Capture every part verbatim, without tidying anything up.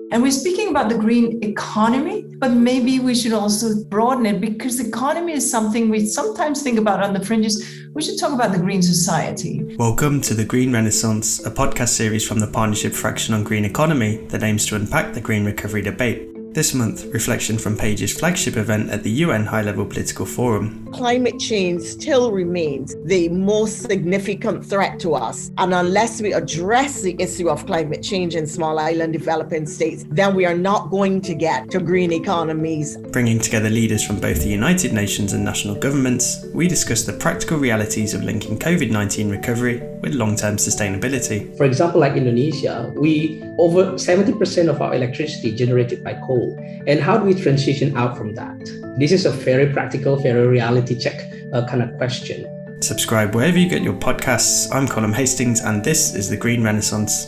And we're speaking about the green economy, but maybe we should also broaden it, because economy is something we sometimes think about on the fringes. We should talk about the green society. Welcome to The Green Renaissance, a podcast series from the Partnership Fraction on Green Economy that aims to unpack the green recovery debate. This month, reflection from Page's flagship event at the U N High-Level Political Forum. Climate change still remains the most significant threat to us. And unless we address the issue of climate change in small island developing states, then we are not going to get to green economies. Bringing together leaders from both the United Nations and national governments, we discuss the practical realities of linking covid nineteen recovery with long-term sustainability. For example, like Indonesia, we over seventy percent of our electricity generated by coal. And how do we transition out from that? This is a very practical, very reality check uh, kind of question. Subscribe wherever you get your podcasts. I'm Colm Hastings and this is The Green Renaissance.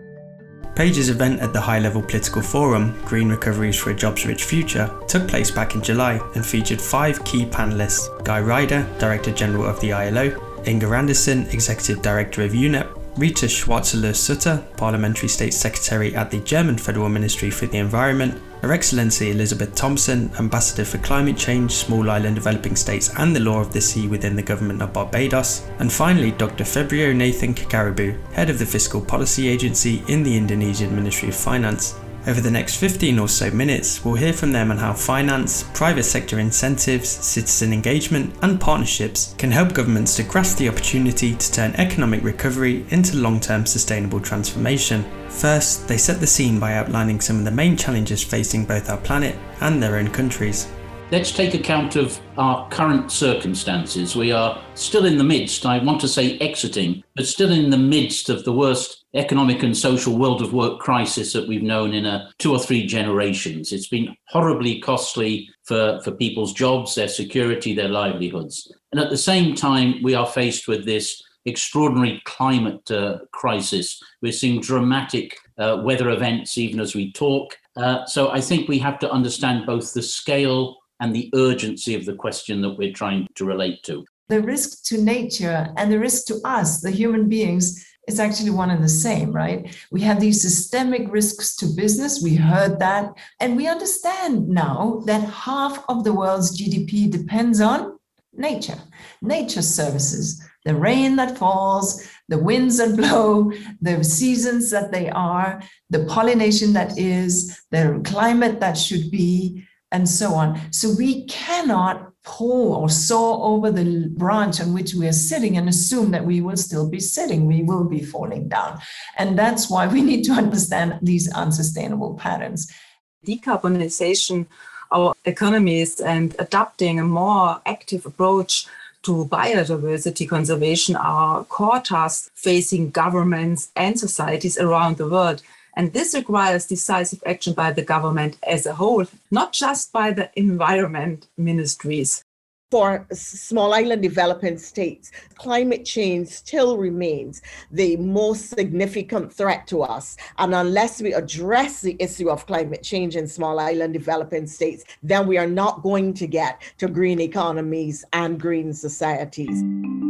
Page's event at the High-Level Political Forum, Green Recoveries for a Jobs-Rich Future, took place back in July and featured five key panellists: Guy Ryder, Director General of the I L O, Inger Andersen, Executive Director of U N E P, Rita Schwarzeler-Sutter, Parliamentary State Secretary at the German Federal Ministry for the Environment, Her Excellency Elizabeth Thompson, Ambassador for Climate Change, Small Island Developing States and the Law of the Sea within the Government of Barbados, and finally Doctor Febrio Nathan Kakaribu, Head of the Fiscal Policy Agency in the Indonesian Ministry of Finance. Over the next fifteen or so minutes, we'll hear from them on how finance, private sector incentives, citizen engagement and partnerships can help governments to grasp the opportunity to turn economic recovery into long-term sustainable transformation. First, they set the scene by outlining some of the main challenges facing both our planet and their own countries. Let's take account of our current circumstances. We are still in the midst, I want to say exiting, but still in the midst of the worst economic and social world of work crisis that we've known in a two or three generations. It's been horribly costly for, for people's jobs, their security, their livelihoods. And at the same time, we are faced with this extraordinary climate uh, crisis. We're seeing dramatic uh, weather events even as we talk. Uh, so I think we have to understand both the scale and the urgency of the question that we're trying to relate to. The risk to nature and the risk to us, the human beings, is actually one and the same, right? We have these systemic risks to business. We heard that. And we understand now that half of the world's G D P depends on nature, nature services, the rain that falls, the winds that blow, the seasons that they are, the pollination that is, the climate that should be, and so on. So we cannot pull or saw over the branch on which we are sitting and assume that we will still be sitting. We will be falling down. And that's why we need to understand these unsustainable patterns. Decarbonization our economies and adopting a more active approach to biodiversity conservation are core tasks facing governments and societies around the world. And this requires decisive action by the government as a whole, not just by the environment ministries. For small island developing states, climate change still remains the most significant threat to us. And unless we address the issue of climate change in small island developing states, then we are not going to get to green economies and green societies.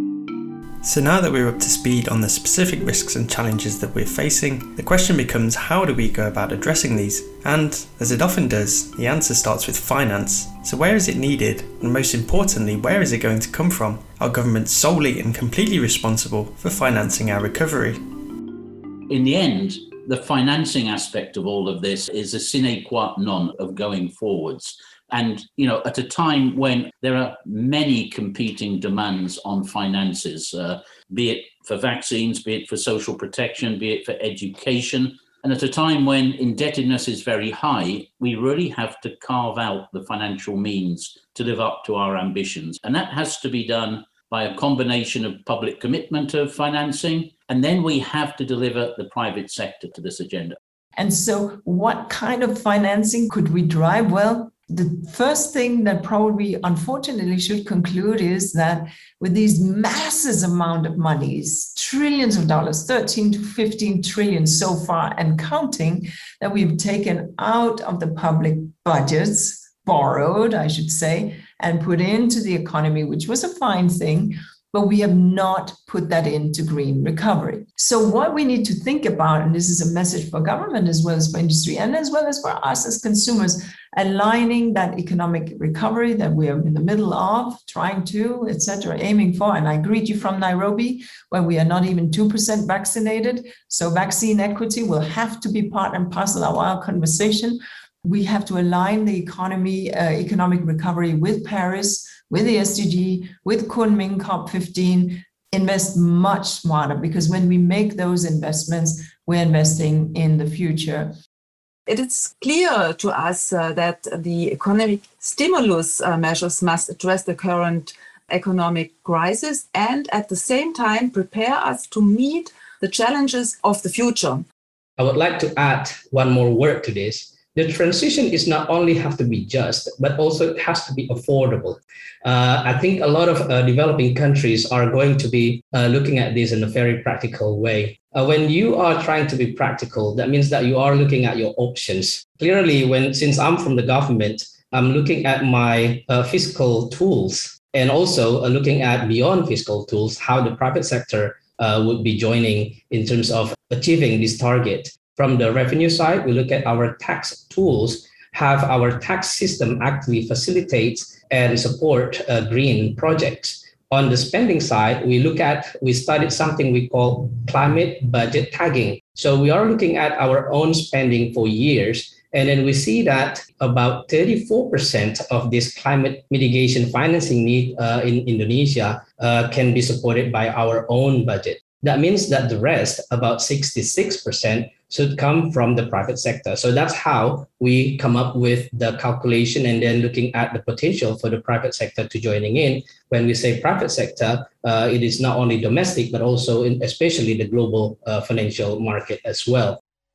So now that we're up to speed on the specific risks and challenges that we're facing, the question becomes, how do we go about addressing these? And, as it often does, the answer starts with finance. So where is it needed? And most importantly, where is it going to come from? Are governments solely and completely responsible for financing our recovery? In the end, the financing aspect of all of this is a sine qua non of going forwards. And, you know, at a time when there are many competing demands on finances, uh, be it for vaccines, be it for social protection, be it for education, and at a time when indebtedness is very high, we really have to carve out the financial means to live up to our ambitions. And that has to be done by a combination of public commitment of financing, and then we have to deliver the private sector to this agenda. And so what kind of financing could we drive? Well, the first thing that probably unfortunately should conclude is that with these massive amount of monies, trillions of dollars, thirteen to fifteen trillion so far and counting, that we've taken out of the public budgets, borrowed, I should say, and put into the economy, which was a fine thing. but we have not put that into green recovery. So what we need to think about, and this is a message for government as well as for industry and as well as for us as consumers, aligning that economic recovery that we are in the middle of, trying to, et cetera, aiming for. And I greet you from Nairobi, where we are not even two percent vaccinated. So vaccine equity will have to be part and parcel of our conversation. We have to align the economy, uh, economic recovery with Paris, with the S D G, with Kunming COP fifteen, invest much smarter, because when we make those investments, we're investing in the future. It is clear to us uh, that the economic stimulus uh, measures must address the current economic crisis and at the same time prepare us to meet the challenges of the future. I would like to add one more word to this. The transition is not only have to be just, but also it has to be affordable. Uh, I think a lot of uh, developing countries are going to be uh, looking at this in a very practical way. Uh, when you are trying to be practical, that means that you are looking at your options. Clearly, when since I'm from the government, I'm looking at my uh, fiscal tools and also uh, looking at beyond fiscal tools, how the private sector uh, would be joining in terms of achieving this target. From the revenue side, we look at our tax tools, have our tax system actually facilitates and support uh, green projects. On the spending side, we look at, we studied something we call climate budget tagging. So we are looking at our own spending for years, and then we see that about thirty-four percent of this climate mitigation financing need uh, in Indonesia uh, can be supported by our own budget. That means that the rest, about sixty-six percent, should come from the private sector. So that's how we come up with the calculation and then looking at the potential for the private sector to joining in. When we say private sector, uh, it is not only domestic, but also in, especially the global uh, financial market as well.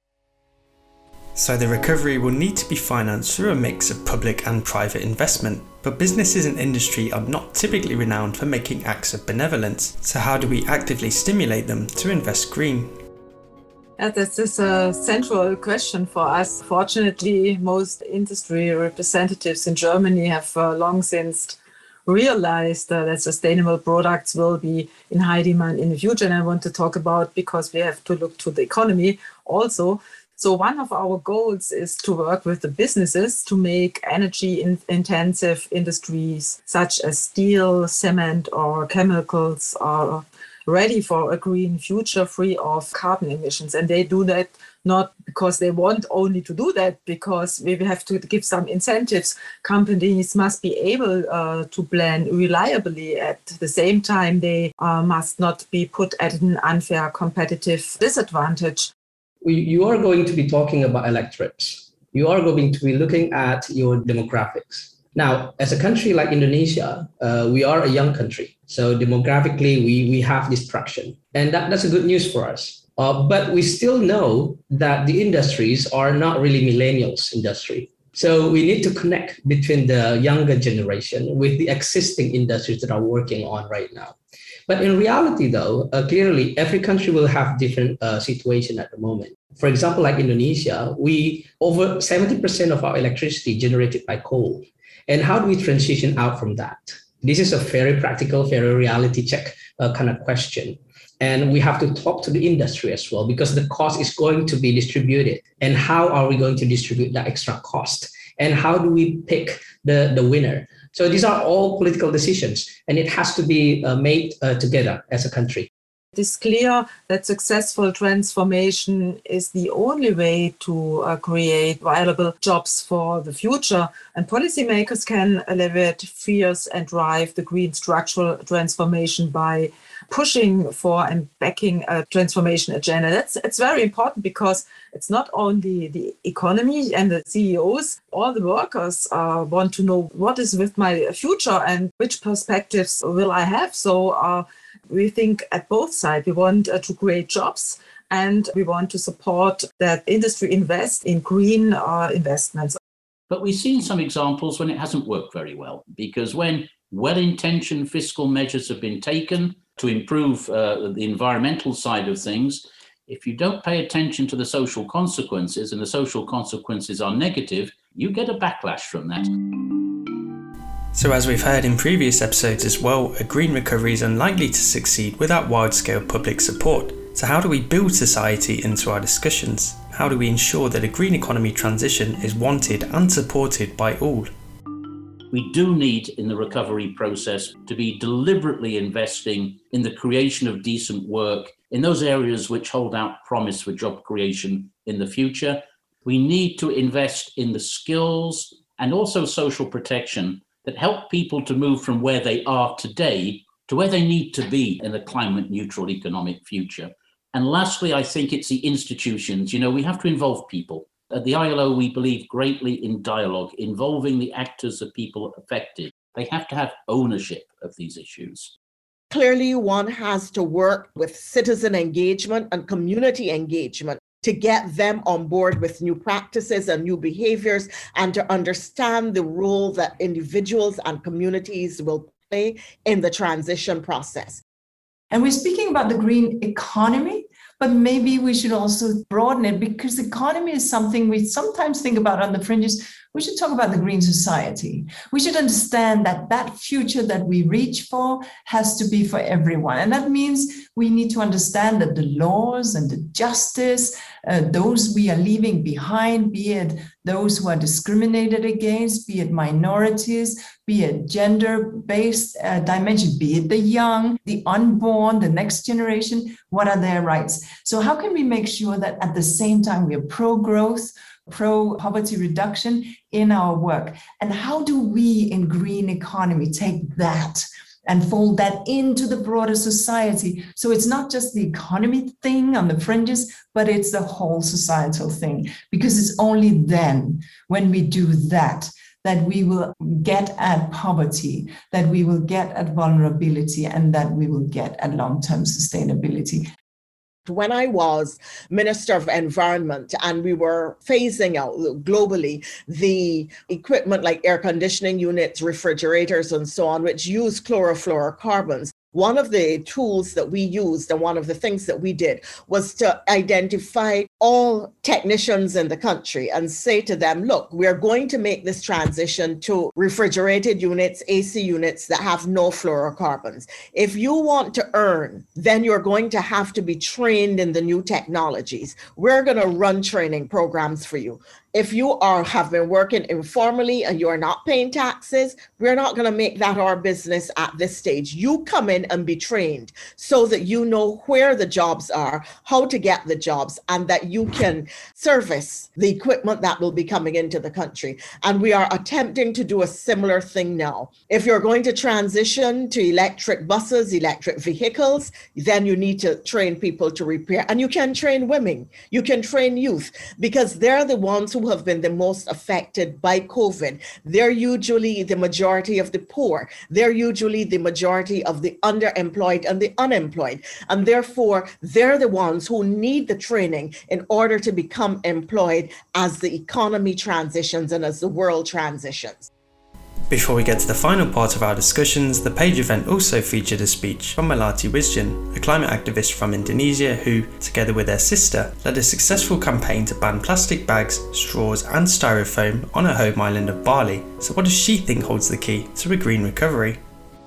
So the recovery will need to be financed through a mix of public and private investment, but businesses and industry are not typically renowned for making acts of benevolence. So how do we actively stimulate them to invest green? Yeah, this is a central question for us. Fortunately, most industry representatives in Germany have uh, long since realized uh, that sustainable products will be in high demand in the future. And I want to talk about, because we have to look to the economy also. So one of our goals is to work with the businesses to make energy in- intensive industries such as steel, cement, or chemicals are ready for a green future free of carbon emissions. And they do that not because they want only to do that, because we have to give some incentives. Companies must be able uh, to plan reliably. At the same time, they uh, must not be put at an unfair competitive disadvantage. You are going to be talking about electorates. You are going to be looking at your demographics. Now, as a country like Indonesia, uh, we are a young country. So demographically, we, we have this traction. And that, that's a good news for us. Uh, but we still know that the industries are not really millennials industry. So we need to connect between the younger generation with the existing industries that are working on right now. But in reality, though, uh, clearly every country will have different uh, situation at the moment. For example, like Indonesia, we over seventy percent of our electricity generated by coal. And how do we transition out from that? This is a very practical, very reality check uh, kind of question. And we have to talk to the industry as well, because the cost is going to be distributed. And how are we going to distribute that extra cost? And how do we pick the, the winner? So these are all political decisions, and it has to be uh, made uh, together as a country. It is clear that successful transformation is the only way to uh, create viable jobs for the future. And policymakers can alleviate fears and drive the green structural transformation by pushing for and backing a transformation agenda. That's it's very important, because it's not only the economy and the C E Os, all the workers uh, want to know what is with my future and which perspectives will I have. So uh, we think at both sides, we want uh, to create jobs, and we want to support that industry invest in green uh, investments. But we've seen some examples when it hasn't worked very well, because when well-intentioned fiscal measures have been taken to improve uh, the environmental side of things, if you don't pay attention to the social consequences, and the social consequences are negative, you get a backlash from that. So as we've heard in previous episodes as well, a green recovery is unlikely to succeed without wide-scale public support. So how do we build society into our discussions? How do we ensure that a green economy transition is wanted and supported by all? We do need, in the recovery process, to be deliberately investing in the creation of decent work in those areas which hold out promise for job creation in the future. We need to invest in the skills and also social protection that help people to move from where they are today to where they need to be in a climate neutral economic future. And lastly, I think it's the institutions. You know, we have to involve people. At the I L O, we believe greatly in dialogue, involving the actors, the people affected. They have to have ownership of these issues. Clearly, one has to work with citizen engagement and community engagement to get them on board with new practices and new behaviors, and to understand the role that individuals and communities will play in the transition process. And we're speaking about the green economy, but maybe we should also broaden it, because economy is something we sometimes think about on the fringes. We should talk about the green society. We should understand that that future that we reach for has to be for everyone. And that means we need to understand that the laws and the justice, uh, those we are leaving behind, be it those who are discriminated against, be it minorities, be it gender-based uh, dimension, be it the young, the unborn, the next generation, what are their rights? So how can we make sure that at the same time we are pro-growth, pro-poverty reduction in our work? And how do we in green economy take that and fold that into the broader society? So it's not just the economy thing on the fringes, but it's the whole societal thing. Because it's only then, when we do that, that we will get at poverty, that we will get at vulnerability, and that we will get at long-term sustainability. When I was Minister of Environment and we were phasing out globally the equipment like air conditioning units, refrigerators, and so on, which use chlorofluorocarbons, one of the tools that we used and one of the things that we did was to identify all technicians in the country and say to them, look, we're going to make this transition to refrigerated units, A C units that have no fluorocarbons. If you want to earn, then you're going to have to be trained in the new technologies. We're going to run training programs for you. If you are have been working informally and you are not paying taxes, we're not going to make that our business at this stage. You come in and be trained so that you know where the jobs are, how to get the jobs, and that you can service the equipment that will be coming into the country. And we are attempting to do a similar thing now. If you're going to transition to electric buses, electric vehicles, then you need to train people to repair. And you can train women, you can train youth, because they're the ones who have been the most affected by COVID. They're usually the majority of the poor. They're usually the majority of the underemployed and the unemployed. And therefore, they're the ones who need the training in order to become employed as the economy transitions and as the world transitions. Before we get to the final part of our discussions, the Page event also featured a speech from Melati Wisjan, a climate activist from Indonesia who, together with her sister, led a successful campaign to ban plastic bags, straws and styrofoam on her home island of Bali. So what does she think holds the key to a green recovery?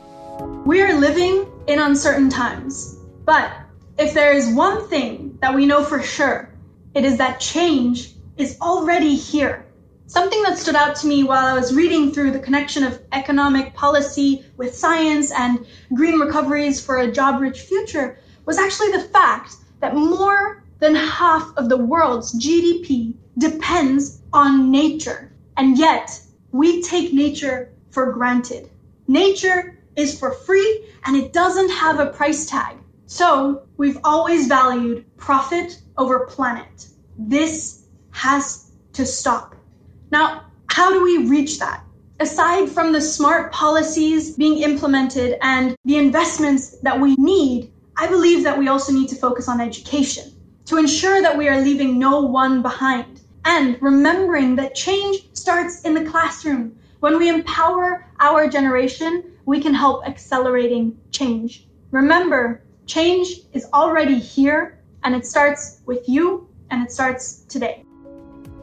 We are living in uncertain times, but if there is one thing that we know for sure, it is that change is already here. Something that stood out to me while I was reading through the connection of economic policy with science and green recoveries for a job-rich future was actually the fact that more than half of the world's G D P depends on nature. And yet, we take nature for granted. Nature is for free and it doesn't have a price tag. So we've always valued profit over planet. This has to stop. Now, how do we reach that? Aside from the smart policies being implemented and the investments that we need, I believe that we also need to focus on education to ensure that we are leaving no one behind, and remembering that change starts in the classroom. When we empower our generation, we can help accelerating change. Remember, change is already here, and it starts with you, and it starts today.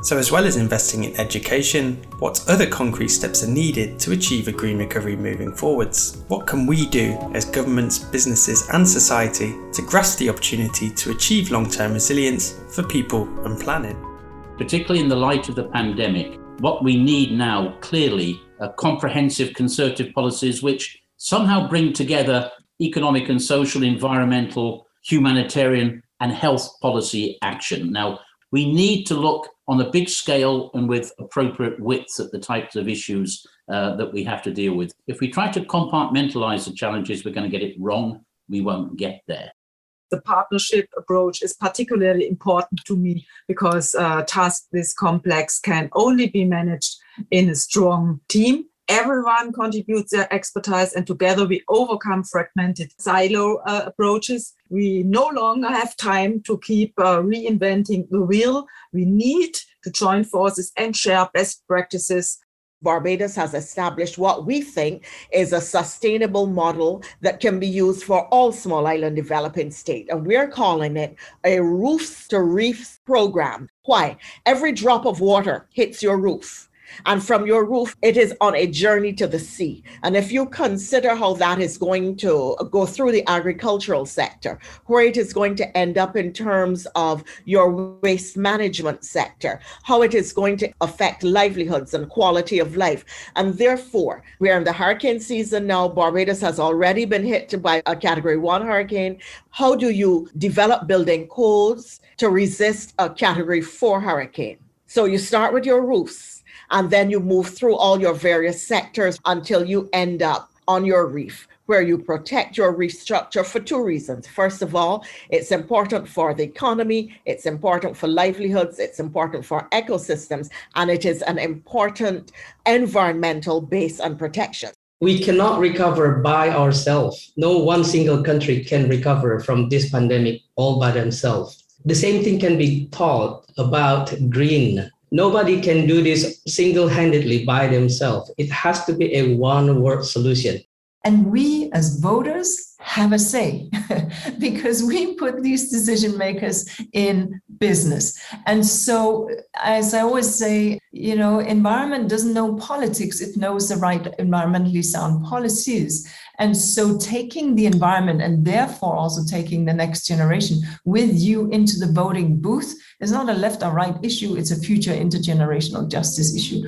So as well as investing in education, what other concrete steps are needed to achieve a green recovery moving forwards? What can we do as governments, businesses and society to grasp the opportunity to achieve long-term resilience for people and planet? Particularly in the light of the pandemic, what we need now clearly are comprehensive concerted policies which somehow bring together economic and social, environmental, humanitarian and health policy action. Now, we need to look on a big scale and with appropriate width at the types of issues uh, that we have to deal with. If we try to compartmentalize the challenges, we're going to get it wrong. We won't get there. The partnership approach is particularly important to me because uh, tasks this complex can only be managed in a strong team. Everyone contributes their expertise and together we overcome fragmented silo uh, approaches. We no longer have time to keep uh, reinventing the wheel. We need to join forces and share best practices. Barbados has established what we think is a sustainable model that can be used for all small island developing states. And we're calling it a roofs to reefs program. Why? Every drop of water hits your roof. And from your roof, it is on a journey to the sea. And if you consider how that is going to go through the agricultural sector, where it is going to end up in terms of your waste management sector, how it is going to affect livelihoods and quality of life. And therefore, we are in the hurricane season now. Barbados has already been hit by a category one hurricane. How do you develop building codes to resist a category four hurricane? So you start with your roofs. And then you move through all your various sectors until you end up on your reef, where you protect your reef structure for two reasons. First of all, it's important for the economy, it's important for livelihoods, it's important for ecosystems, and it is an important environmental base and protection. We cannot recover by ourselves. No one single country can recover from this pandemic all by themselves. The same thing can be taught about green. Nobody can do this single-handedly by themselves. It has to be a one-word solution. And we as voters have a say because we put these decision makers in business. And so, as I always say, you know, environment doesn't know politics, it knows the right environmentally sound policies. And so taking the environment and therefore also taking the next generation with you into the voting booth is not a left or right issue, it's a future intergenerational justice issue.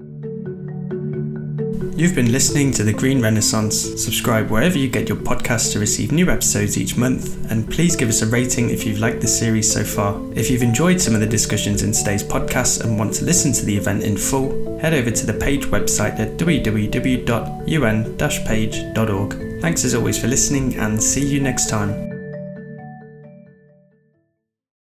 You've been listening to The Green Renaissance. Subscribe wherever you get your podcasts to receive new episodes each month, and please give us a rating if you've liked the series so far. If you've enjoyed some of the discussions in today's podcast and want to listen to the event in full, head over to the page website at w w w dot u n dash page dot org. Thanks as always for listening, and see you next time.